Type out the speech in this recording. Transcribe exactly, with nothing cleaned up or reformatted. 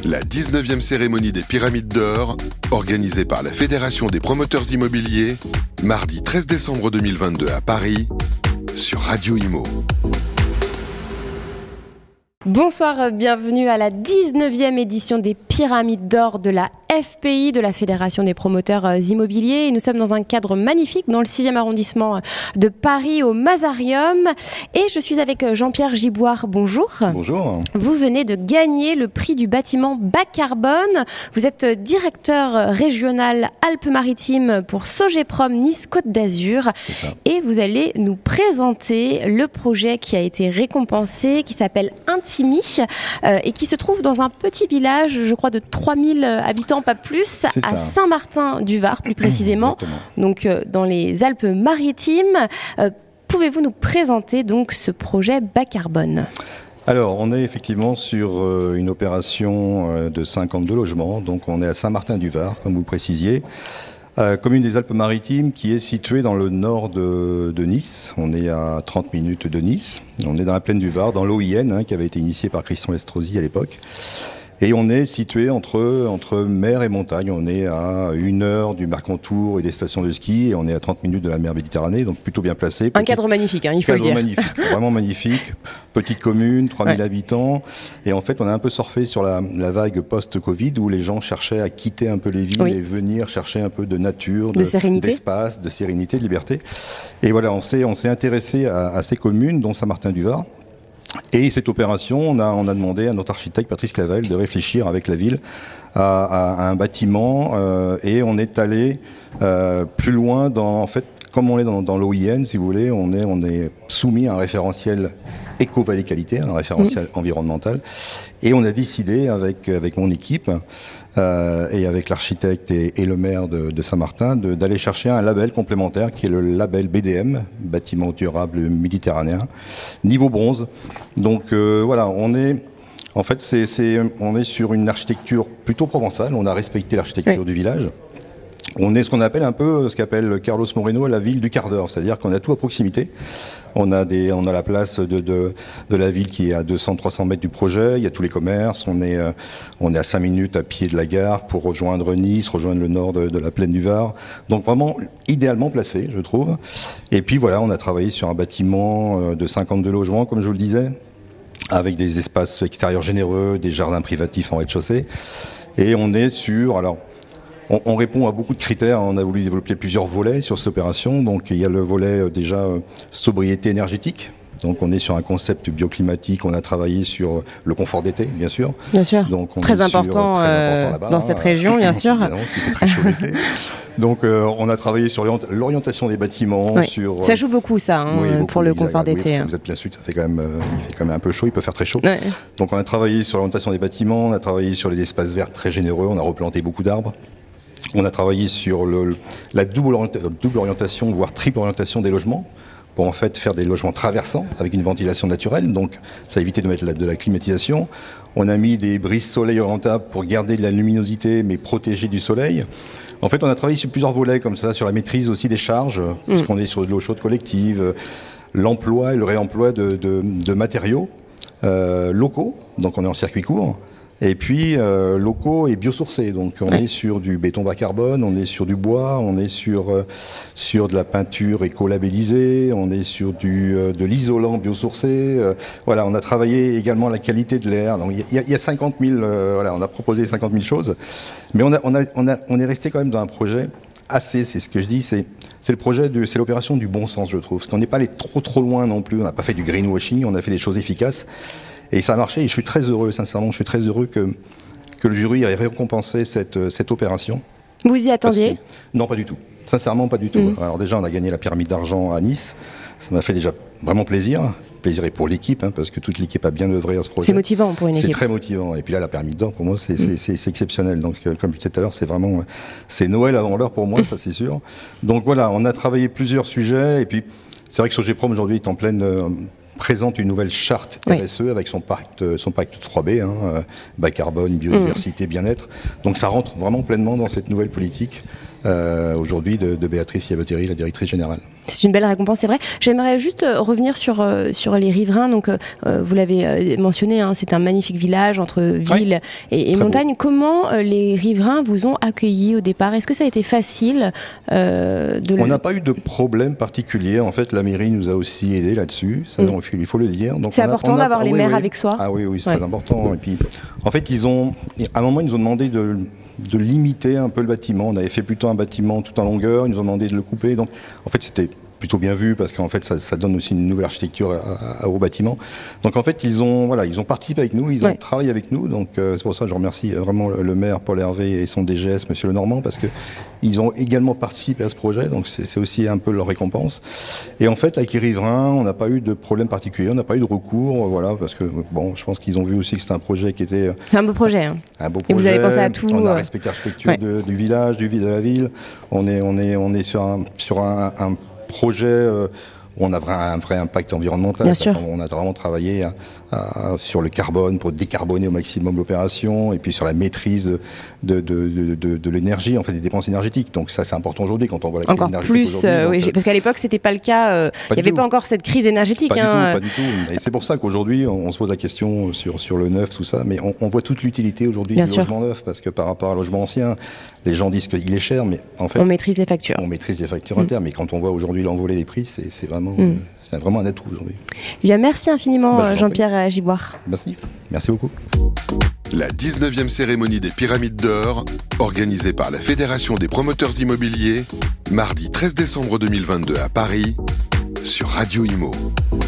La dix-neuvième cérémonie des Pyramides d'Or, organisée par la Fédération des promoteurs immobiliers, mardi treize décembre deux mille vingt-deux à Paris, sur Radio Imo. Bonsoir, bienvenue à la dix-neuvième édition des Pyramides d'Or de la F P I, de la Fédération des promoteurs immobiliers. Et nous sommes dans un cadre magnifique dans le sixième arrondissement de Paris, au Mazarium. Et je suis avec Jean-Pierre Giboire. Bonjour. Bonjour. Vous venez de gagner le prix du bâtiment bas carbone. Vous êtes directeur régional Alpes-Maritimes pour Sogeprom Nice-Côte d'Azur. Et vous allez nous présenter le projet qui a été récompensé, qui s'appelle Intimi, euh, et qui se trouve dans un petit village, je crois, de trois mille habitants, pas plus, à Saint-Martin-du-Var, plus précisément, donc euh, dans les Alpes-Maritimes. Euh, pouvez-vous nous présenter donc ce projet bas carbone ? Alors, on est effectivement sur euh, une opération euh, de cinquante-deux logements, donc on est à Saint-Martin-du-Var, comme vous le précisiez. Euh, commune des Alpes-Maritimes qui est située dans le nord de, de Nice. On est à trente minutes de Nice. On est dans la plaine du Var, dans l'O I N, hein, qui avait été initiée par Christian Estrosi à l'époque. Et on est situé entre, entre mer et montagne. On est à une heure du Mercantour et des stations de ski, et on est à trente minutes de la mer Méditerranée, donc plutôt bien placé. Un cadre magnifique, hein, il faut le dire. Cadre magnifique, vraiment magnifique. Petite commune, trois mille ouais. habitants. Et en fait, on a un peu surfé sur la, la vague post-Covid, où les gens cherchaient à quitter un peu les villes oui. et venir chercher un peu de nature, de, de sérénité. d'espace, de sérénité, de liberté. Et voilà, on s'est, on s'est intéressé à, à ces communes, dont Saint-Martin-du-Var. Et cette opération, on a, on a demandé à notre architecte Patrice Clavel de réfléchir avec la ville à, à, à un bâtiment euh, et on est allé euh, plus loin dans, en fait, comme on est dans, dans l'O I N, si vous voulez, on est, on est soumis à un référentiel Éco-Vallée Qualité, un référentiel mmh. environnemental. Et on a décidé avec, avec mon équipe euh, et avec l'architecte et, et le maire de, de Saint-Martin de, d'aller chercher un label complémentaire qui est le label B D M, bâtiment durable méditerranéen, niveau bronze. Donc euh, voilà, on est... En fait, c'est, c'est, on est sur une architecture plutôt provençale. On a respecté l'architecture oui. du village. On est ce qu'on appelle un peu, ce qu'appelle Carlos Moreno la ville du quart d'heure, c'est-à-dire qu'on a tout à proximité. On a des, on a la place de, de, de la ville qui est à deux cents à trois cents mètres du projet. Il y a tous les commerces. On est, euh, on est à cinq minutes à pied de la gare pour rejoindre Nice, rejoindre le nord de, de la plaine du Var. Donc vraiment idéalement placé, je trouve. Et puis voilà, on a travaillé sur un bâtiment de cinquante-deux logements, comme je vous le disais, avec des espaces extérieurs généreux, des jardins privatifs en rez-de-chaussée. Et on est sur, alors, On, on répond à beaucoup de critères. On a voulu développer plusieurs volets sur cette opération. Donc il y a le volet euh, déjà euh, sobriété énergétique. Donc on est sur un concept bioclimatique. On a travaillé sur le confort d'été, bien sûr. Bien sûr. Donc on très, important, sur, euh, très important là-bas, dans cette hein, région, bien sûr. Ce qui fait très chaud l'été. Donc euh, on a travaillé sur l'orientation des bâtiments. Oui. Sur, ça joue beaucoup ça hein, oui, beaucoup, pour le confort d'été. Oui, vous êtes plein sud, ça fait quand même, euh, il fait quand même un peu chaud. Il peut faire très chaud. Ouais. Donc on a travaillé sur l'orientation des bâtiments. On a travaillé sur les espaces verts très généreux. On a replanté beaucoup d'arbres. On a travaillé sur le, la double, orienta- double orientation, voire triple orientation des logements, pour en fait faire des logements traversants avec une ventilation naturelle. Donc ça a évité de mettre la, de la climatisation. On a mis des brises soleil orientables pour garder de la luminosité mais protéger du soleil. En fait, on a travaillé sur plusieurs volets comme ça, sur la maîtrise aussi des charges, mmh. puisqu'on est sur de l'eau chaude collective, l'emploi et le réemploi de, de, de matériaux euh, locaux. Donc on est en circuit court. Et puis euh, locaux et biosourcés, donc on oui. est sur du béton bas carbone, on est sur du bois, on est sur euh, sur de la peinture éco-labellisée, on est sur du euh, de l'isolant biosourcé. Euh, voilà, on a travaillé également la qualité de l'air. Donc il y a, il y a cinquante mille, euh, voilà, on a proposé cinquante mille choses, mais on a on a on a on est resté quand même dans un projet assez, c'est ce que je dis, c'est c'est le projet de, c'est l'opération du bon sens, je trouve, parce qu'on n'est pas allé trop trop loin non plus. On n'a pas fait du greenwashing, on a fait des choses efficaces. Et ça a marché et je suis très heureux, sincèrement, je suis très heureux que, que le jury ait récompensé cette, cette opération. Vous y attendiez ? que, Non, pas du tout. Sincèrement, pas du tout. Mmh. Alors déjà, on a gagné la pyramide d'argent à Nice. Ça m'a fait déjà vraiment plaisir. Plaisir et pour l'équipe, hein, parce que toute l'équipe a bien œuvré à ce projet. C'est motivant pour une équipe. C'est très motivant. Et puis là, la pyramide d'or, pour moi, c'est, mmh. c'est, c'est, c'est exceptionnel. Donc, euh, comme je disais tout à l'heure, c'est vraiment... C'est Noël avant l'heure pour moi, mmh. ça c'est sûr. Donc voilà, on a travaillé plusieurs sujets. Et puis, c'est vrai que Sogeprom, aujourd'hui, est en pleine... Euh, présente une nouvelle charte R S E oui. avec son pacte, son pacte trois B, hein, euh, bas carbone, biodiversité, mmh. bien-être. Donc ça rentre vraiment pleinement dans cette nouvelle politique euh, aujourd'hui de, de Béatrice Yaboteri, la directrice générale. C'est une belle récompense, c'est vrai. J'aimerais juste revenir sur, euh, sur les riverains. Donc, euh, vous l'avez mentionné, hein, c'est un magnifique village entre ville oui, et, et montagne. Beau. Comment euh, les riverains vous ont accueillis au départ? Est-ce que ça a été facile euh, de On n'a le... pas eu de problème particulier. En fait, la mairie nous a aussi aidés là-dessus. Ça, mmh. donc, il faut le dire. Donc, c'est important a, d'avoir a, les oui, maires oui. avec soi. Ah oui, oui, c'est ouais. très important. Et puis, en fait, ils ont, à un moment, ils nous ont demandé de... de limiter un peu le bâtiment. On avait fait plutôt un bâtiment tout en longueur, ils nous ont demandé de le couper. Donc, en fait, c'était plutôt bien vu parce qu'en fait, ça, ça donne aussi une nouvelle architecture à, à, au bâtiment. Donc, en fait, ils ont, voilà, ils ont participé avec nous, ils ont ouais. travaillé avec nous. Donc, euh, c'est pour ça que je remercie vraiment le, le maire Paul Hervé et son D G S, Monsieur Lenormand, parce que ils ont également participé à ce projet. Donc, c'est, c'est aussi un peu leur récompense. Et en fait, avec les riverains, on n'a pas eu de problème particulier, on n'a pas eu de recours, voilà, parce que bon, je pense qu'ils ont vu aussi que c'était un projet qui était. C'est un beau projet. Hein. Un beau projet. Et vous avez pensé à tout. On a respecté l'architecture ouais. de, du village, du de la ville. On est, on est, on est sur un, sur un, un projet euh, où on a un vrai impact environnemental. Bien sûr. On a vraiment travaillé à, à, sur le carbone pour décarboner au maximum l'opération et puis sur la maîtrise de, de, de, de, de l'énergie, en fait, des dépenses énergétiques. Donc ça, c'est important aujourd'hui quand on voit la crise encore énergétique plus, euh, oui, donc, parce qu'à l'époque, c'était pas le cas. Euh, il n'y avait tout. pas encore cette crise énergétique. Pas, hein. du tout, pas du tout. Et c'est pour ça qu'aujourd'hui, on, on se pose la question sur, sur le neuf, tout ça, mais on, on voit toute l'utilité aujourd'hui Bien du sûr. logement neuf, parce que par rapport à un logement ancien, les gens disent qu'il est cher, mais en fait... On maîtrise les factures. On maîtrise les factures mmh. internes, mais quand on voit aujourd'hui l'envolée des prix, c'est, c'est, vraiment, mmh. c'est vraiment un atout aujourd'hui. Eh bien, merci infiniment, bah, Jean-Pierre Giboire. Merci. Merci beaucoup. La dix-neuvième cérémonie des Pyramides d'Or, organisée par la Fédération des promoteurs immobiliers, mardi treize décembre deux mille vingt-deux à Paris, sur Radio Imo.